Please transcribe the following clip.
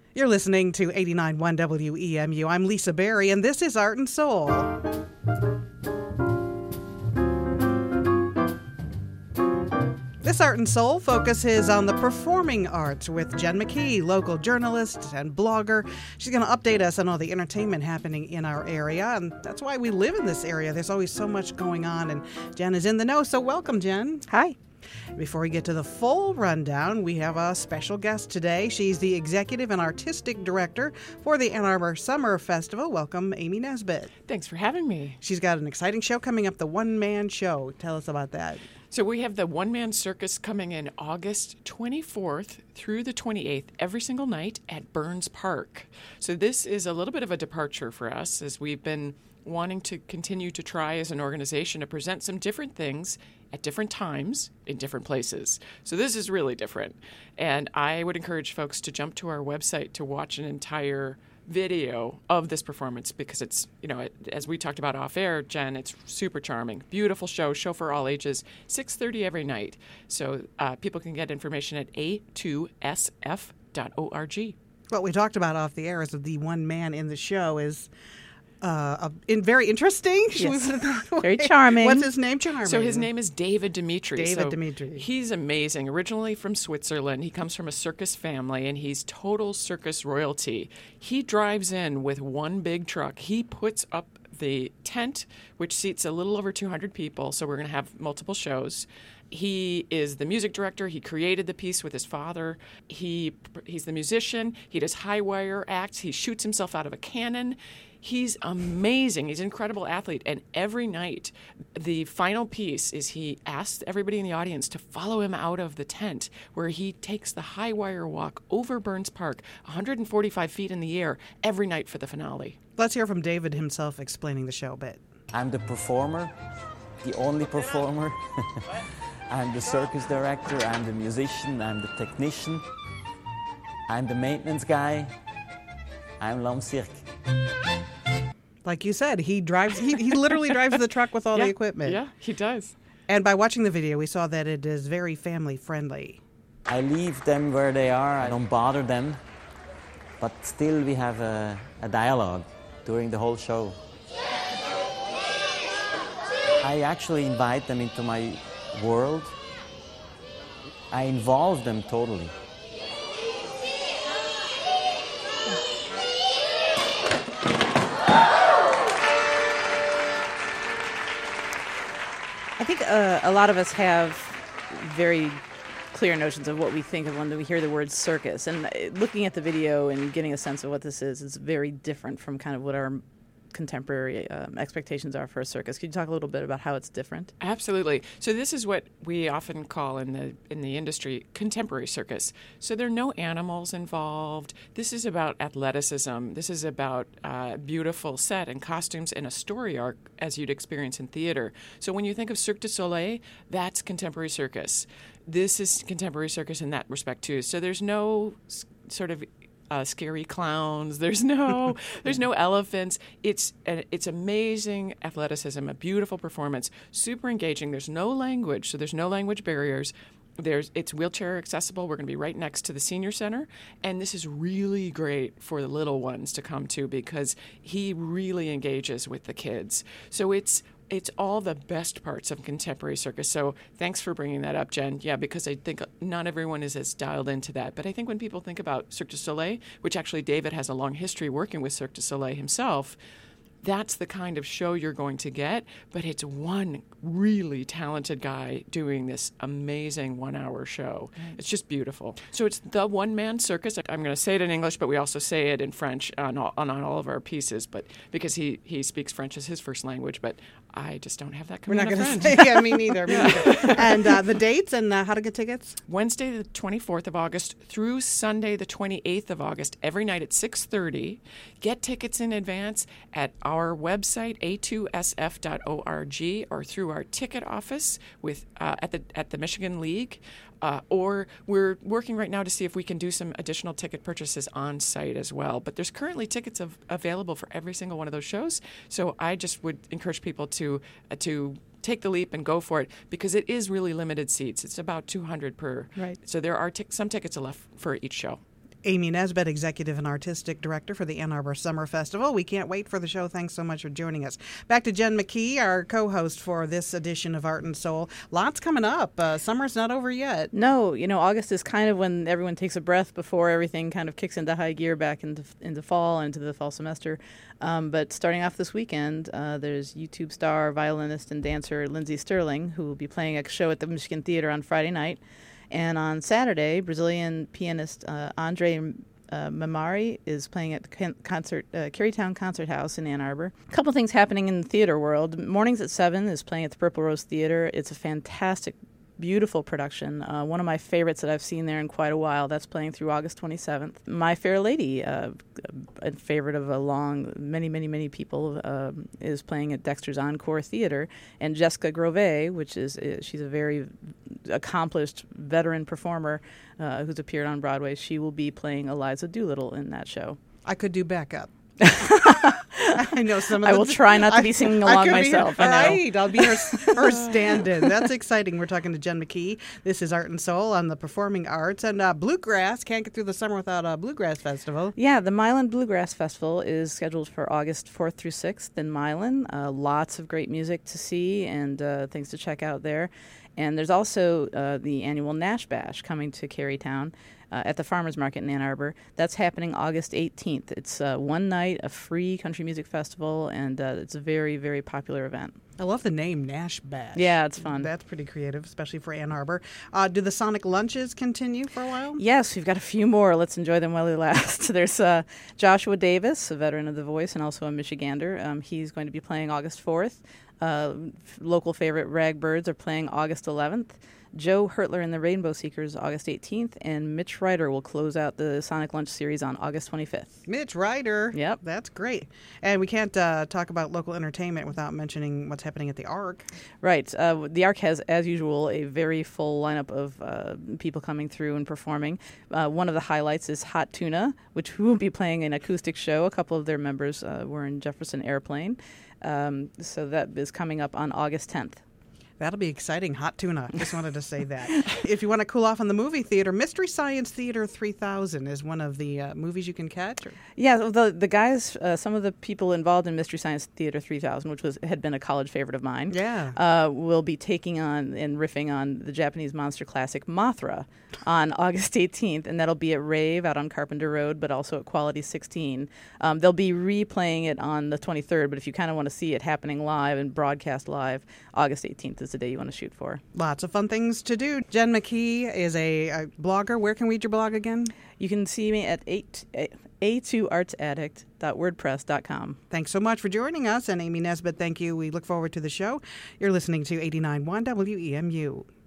You're listening to 89.1 WEMU. I'm Lisa Berry, and this is Art and Soul. This Art and Soul focuses on the performing arts with Jen McKee, local journalist and blogger. She's going to update us on all the entertainment happening in our area, and that's why we live in this area. There's always so much going on, and Jen is in the know, so welcome, Jen. Hi. Before we get to the full rundown, we have a special guest today. She's the executive and artistic director for the Ann Arbor Summer Festival. Welcome, Amy Nesbitt. Thanks for having me. She's got an exciting show coming up, the One Man Show. Tell us about that. So we have the One Man Circus coming in August 24th through the 28th, every single night at Burns Park. So this is a little bit of a departure for us, as we've been wanting to continue to try as an organization to present some different things at different times in different places. So this is really different. And I would encourage folks to jump to our website to watch an entire video of this performance, because it's, as we talked about off air, Jen, it's super charming. Beautiful show for all ages, 6:30 every night. So people can get information at a2sf.org. What we talked about off the air is that the one man in the show is very interesting. Yes. Should we put it that way? Very charming. What's his name? Charming. So his name is David Dimitri. David Dimitri. He's amazing. Originally from Switzerland. He comes from a circus family, and he's total circus royalty. He drives in with one big truck. He puts up the tent, which seats a little over 200 people, so we're going to have multiple shows. He is the music director. He created the piece with his father. He's the musician. He does high wire acts. He shoots himself out of a cannon. He's amazing. He's an incredible athlete. And every night, the final piece is he asks everybody in the audience to follow him out of the tent, where he takes the high wire walk over Burns Park, 145 feet in the air, every night for the finale. Let's hear from David himself explaining the show a bit. I'm the performer, the only performer. I'm the circus director, I'm the musician, I'm the technician. I'm the maintenance guy. I'm l'homme cirque. Like you said, he literally drives the truck with all the equipment. Yeah, he does. And by watching the video, we saw that it is very family friendly. I leave them where they are, I don't bother them, but still we have a dialogue during the whole show. I actually invite them into my world. I involve them totally. I think a lot of us have very clear notions of what we think of when we hear the word circus. And looking at the video and getting a sense of what this is very different from kind of what our contemporary expectations are for a circus. Could you talk a little bit about how it's different? Absolutely. So this is what we often call in the industry contemporary circus. So there are no animals involved. This is about athleticism. This is about beautiful set and costumes and a story arc as you'd experience in theater. So when you think of Cirque du Soleil, that's contemporary circus. This is contemporary circus in that respect too. So there's no sort of scary clowns. There's no elephants. It's amazing athleticism, a beautiful performance, super engaging. There's no language, so there's no language barriers. It's wheelchair accessible. We're going to be right next to the senior center, and this is really great for the little ones to come to, because he really engages with the kids. So it's all the best parts of contemporary circus. So thanks for bringing that up, Jen. Yeah, because I think not everyone is as dialed into that. But I think when people think about Cirque du Soleil, which actually David has a long history working with Cirque du Soleil himself, that's the kind of show you're going to get. But it's one really talented guy doing this amazing 1 hour show. It's just beautiful. So it's the One Man Circus. I'm going to say it in English, but we also say it in French on all of our pieces. But because he speaks French as his first language, but I just don't have that We're not command going of to French. say, yeah, me neither. And the dates and how to get tickets? Wednesday the 24th of August through Sunday the 28th of August, every night at 6:30. Get tickets in advance at our website, a2sf.org, or through our ticket office at the Michigan League. Or we're working right now to see if we can do some additional ticket purchases on site as well. But there's currently tickets available for every single one of those shows. So I just would encourage people to take the leap and go for it, because it is really limited seats. It's about 200 per. Right. So there are some tickets left for each show. Amy Nesbitt, Executive and Artistic Director for the Ann Arbor Summer Festival. We can't wait for the show. Thanks so much for joining us. Back to Jen McKee, our co-host for this edition of Art and Soul. Lots coming up. Summer's not over yet. No, August is kind of when everyone takes a breath before everything kind of kicks into high gear back into fall, into the fall semester. But starting off this weekend, there's YouTube star, violinist, and dancer Lindsey Sterling, who will be playing a show at the Michigan Theater on Friday night. And on Saturday, Brazilian pianist Andre Mamari is playing at the Carytown Concert House in Ann Arbor. A couple things happening in the theater world. Mornings at 7 is playing at the Purple Rose Theater. It's a fantastic, beautiful production. One of my favorites that I've seen there in quite a while. That's playing through August 27th. My Fair Lady, a favorite of many people, is playing at Dexter's Encore Theater. And Jessica Grove, she's a very accomplished veteran performer who's appeared on Broadway. She will be playing Eliza Doolittle in that show. I could do backup. I know some of I will try not to be singing along myself. All right, I'll be her stand-in. That's exciting. We're talking to Jen McKee. This is Art and Soul on the Performing Arts. And Bluegrass, can't get through the summer without a Bluegrass Festival. Yeah, the Milan Bluegrass Festival is scheduled for August 4th through 6th in Milan. Lots of great music to see and things to check out there. And there's also the annual Nash Bash coming to Carytown at the Farmers Market in Ann Arbor. That's happening August 18th. It's one night, a free country music festival, and it's a very, very popular event. I love the name Nash Bash. Yeah, it's fun. That's pretty creative, especially for Ann Arbor. Do the Sonic Lunches continue for a while? Yes, we've got a few more. Let's enjoy them while they last. There's Joshua Davis, a veteran of The Voice and also a Michigander. He's going to be playing August 4th. Local favorite Ragbirds are playing August 11th. Joe Hertler and the Rainbow Seekers August 18th, and Mitch Ryder will close out the Sonic Lunch series on August 25th. Mitch Ryder. Yep. That's great. And we can't talk about local entertainment without mentioning what's happening at the Ark. Right. The Ark has, as usual, a very full lineup of people coming through and performing. One of the highlights is Hot Tuna, which will be playing an acoustic show. A couple of their members were in Jefferson Airplane. So that is coming up on August 10th. That'll be exciting. Hot tuna. Just wanted to say that. If you want to cool off on the movie theater, Mystery Science Theater 3000 is one of the movies you can catch. Yeah, the guys, some of the people involved in Mystery Science Theater 3000, which had been a college favorite of mine, will be taking on and riffing on the Japanese monster classic Mothra on August 18th, and that'll be at Rave out on Carpenter Road, but also at Quality 16. They'll be replaying it on the 23rd, but if you kind of want to see it happening live and broadcast live, August 18th is the day you want to shoot for. Lots of fun things to do. Jen McKee is a blogger. Where can we read your blog again? You can see me at a2artsaddict.wordpress.com. Thanks so much for joining us. And Amy Nesbitt, thank you. We look forward to the show. You're listening to 89.1 WEMU.